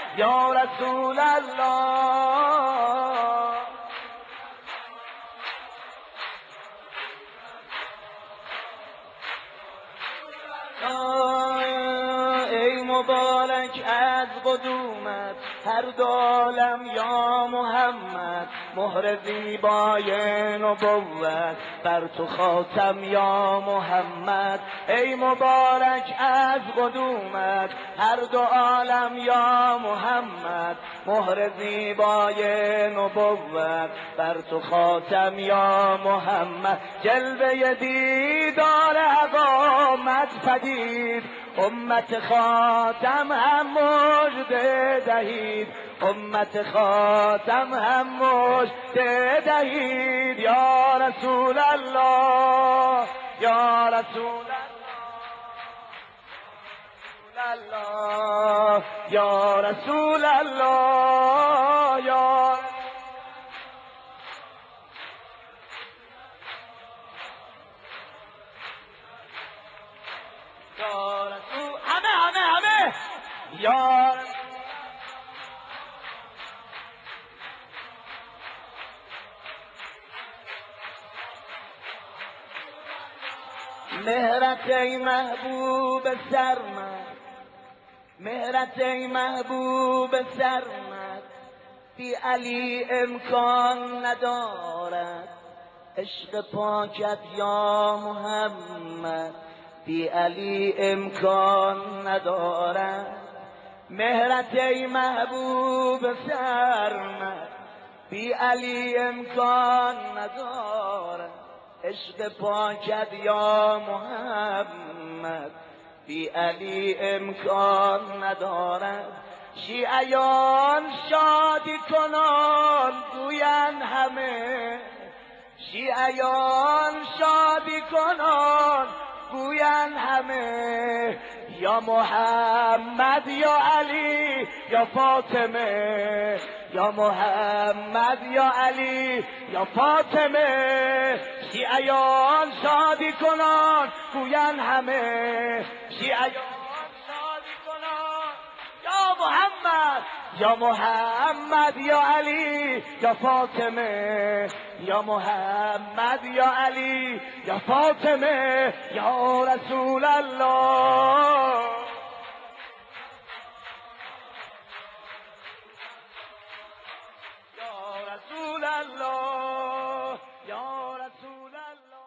یا رسول الله. ای مبارک از قدومت هر دو عالم یا محمد، مهر زیبای نبوت بر تو خاتم یا محمد. ای مبارک از قدومت هر دو عالم یا محمد، مهر زیبای نبوت بر تو خاتم یا محمد. جلوه دیدار حق آمد پدید، امت خاتم هم مژده دهید، امت خاتم هم مژده دهید. یا رسول الله، یا رسول الله، یا رسول الله، یا رسول، همه یا مهرت ای محبوب سرمد، مهرت ای محبوب سرمد، بی علی امکان ندارد. عشق پاکت یا محمد بی علی امکان ندارد. مهرت ای محبوب سرمد بی علی امکان ندارد. عشق پاکت یا محمد بی علی امکان ندارد. شیعیان شادی کنان گویند همه، شیعیان شادی کنان گویند همه، یا محمد یا علی یا فاطمه، یا محمد یا علی یا فاطمه. شیعیان شادی کنان گویند همه، شیعیان شادی کنان یا محمد، یا محمد یا علی یا فاطمه، یا محمد یا علی یا فاطمه. یا رسول الله، یا رسول الله، یا رسول الله.